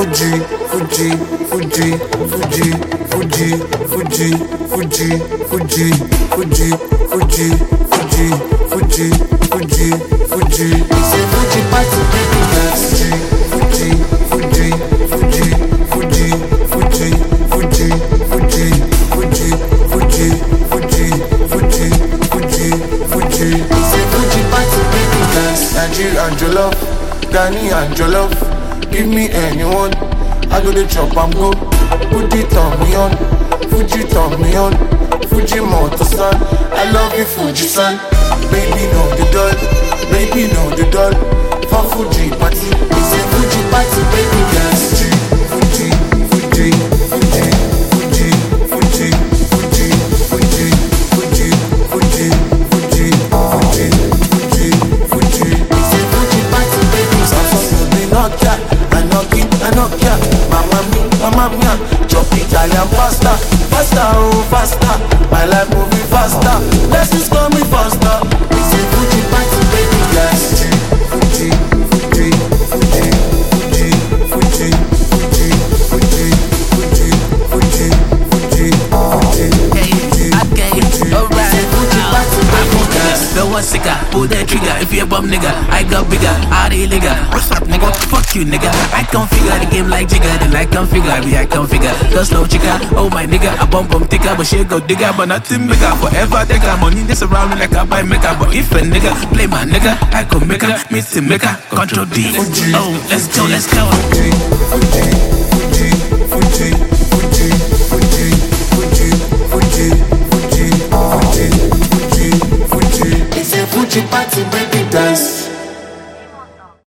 Fuji, Fuji, Fuji, Fuji, Fuji, Fuji, Fuji, Fuji, Fuji, Fuji, Fuji, Fuji, Fuji, Fuji. It's a Fuji party, baby dance. Fuji, Fuji, Fuji, Fuji, Fuji, Fuji, Fuji, Fuji, Fuji, Fuji, Fuji, Fuji, Fuji. It's a Fuji party, baby dance. Nigeria and Jollof, Danny and Jollof. Give me anyone, I go to chop and go. Put it on me on, Fuji turn me on. Fuji motor-san, I love you Fuji san. Baby know the doll, baby know the doll. For Fuji party, it's a Fuji party, baby dance. Fuji, Fuji, Fuji, Fuji, Fuji, Fuji, Fuji, Fuji, Fuji, Fuji, Fuji, Fuji, Fuji. It's a Fuji party, baby. Samsung me Nokia, I knock ya. Mamma mia, chop Italian pasta, faster, oh faster. My life moving faster, let's just call me faster. It's a Fuji party, baby, yes. Fuji, Fuji, Fuji, Fuji, Fuji, Fuji, Fuji, Fuji, Fuji, Fuji, Fuji. Okay, alright. No one sicker, pull that trigger. If you a bum nigga, I got bigger. Hardy nigga, what's up nigga? Fuck you nigga. I configure the game like Jigga, then I configure, I configure. The slow chica, oh my nigga, I bump thicker, but she go digger, but nothing bigger. Forever take her money, this around me like I buy maker. But if a nigga play my nigga, I go make her, meet the maker, control D. Oh, let's go, let's go. Fuji, Fuji, Fuji, Fuji, Fuji, Fuji, Fuji, Fuji, Fuji, Fuji, Fuji, Fuji. It's a Fuji party, baby dance.